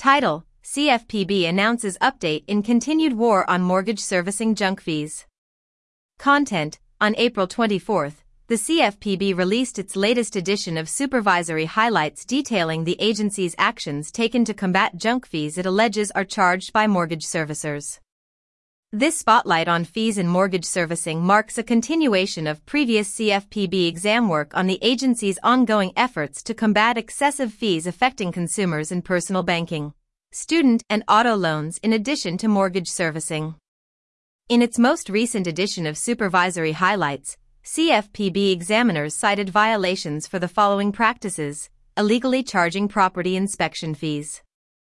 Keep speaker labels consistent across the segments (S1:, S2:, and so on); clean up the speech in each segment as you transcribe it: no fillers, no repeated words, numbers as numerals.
S1: Title: CFPB announces update in continued war on mortgage servicing junk fees. Content: On April 24, the CFPB released its latest edition of supervisory highlights detailing the agency's actions taken to combat junk fees it alleges are charged by mortgage servicers. This spotlight on fees in mortgage servicing marks a continuation of previous CFPB exam work on the agency's ongoing efforts to combat excessive fees affecting consumers in personal banking, student and auto loans in addition to mortgage servicing. In its most recent edition of Supervisory Highlights, CFPB examiners cited violations for the following practices: illegally charging property inspection fees.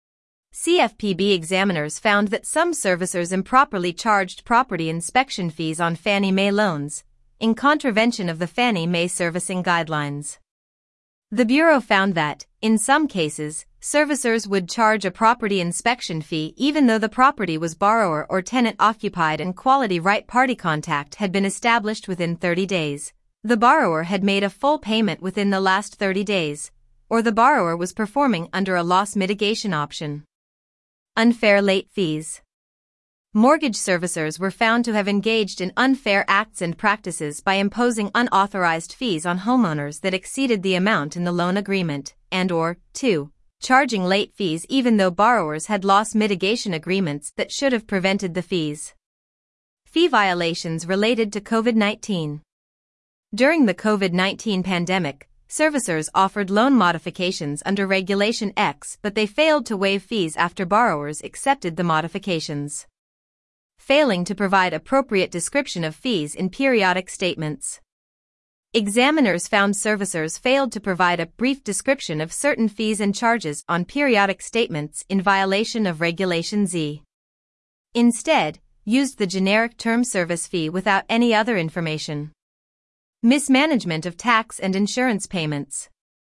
S1: CFPB examiners found that some servicers improperly charged property inspection fees on Fannie Mae loans, in contravention of the Fannie Mae servicing guidelines. The Bureau found that, in some cases, servicers would charge a property inspection fee even though the property was borrower or tenant occupied and quality right party contact had been established within 30 days, the borrower had made a full payment within the last 30 days, or the borrower was performing under a loss mitigation option. Unfair late fees. Mortgage servicers were found to have engaged in unfair acts and practices by imposing unauthorized fees on homeowners that exceeded the amount in the loan agreement, and/or 2. Charging late fees even though borrowers had loss mitigation agreements that should have prevented the fees. Fee violations related to COVID-19. During the COVID-19 pandemic, servicers offered loan modifications under Regulation X, but they failed to waive fees after borrowers accepted the modifications. Failing to provide appropriate description of fees in periodic statements. Examiners found servicers failed to provide a brief description of certain fees and charges on periodic statements in violation of Regulation Z. Instead, used the generic term service fee without any other information. Mismanagement of tax and insurance payments.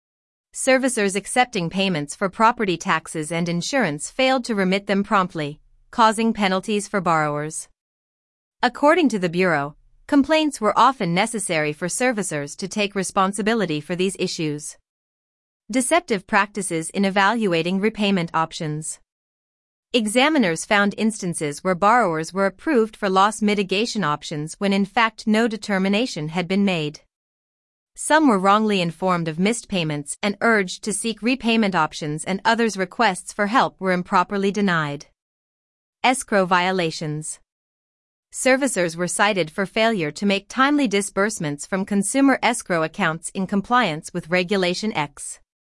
S1: Servicers accepting payments for property taxes and insurance failed to remit them promptly, causing penalties for borrowers. According to the Bureau, complaints were often necessary for servicers to take responsibility for these issues. Deceptive practices in evaluating repayment options. Examiners found instances where borrowers were approved for loss mitigation options when in fact no determination had been made. Some were wrongly informed of missed payments and urged to seek repayment options, and others' requests for help were improperly denied. Escrow violations. Servicers were cited for failure to make timely disbursements from consumer escrow accounts in compliance with Regulation X.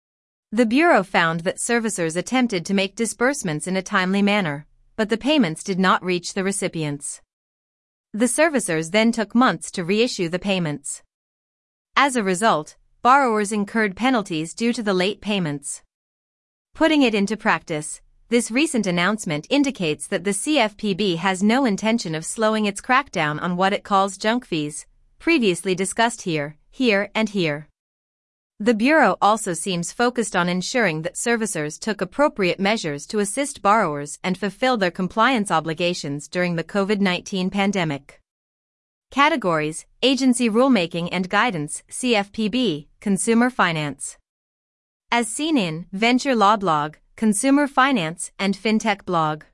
S1: The Bureau found that servicers attempted to make disbursements in a timely manner, but the payments did not reach the recipients. The servicers then took months to reissue the payments. As a result, borrowers incurred penalties due to the late payments. Putting it into practice, this recent announcement indicates that the CFPB has no intention of slowing its crackdown on what it calls junk fees, previously discussed here, and here. The Bureau also seems focused on ensuring that servicers took appropriate measures to assist borrowers and fulfill their compliance obligations during the COVID-19 pandemic. Categories: Agency Rulemaking and Guidance, CFPB, Consumer Finance. As seen in Venture Law Blog, Consumer Finance, and FinTech Blog.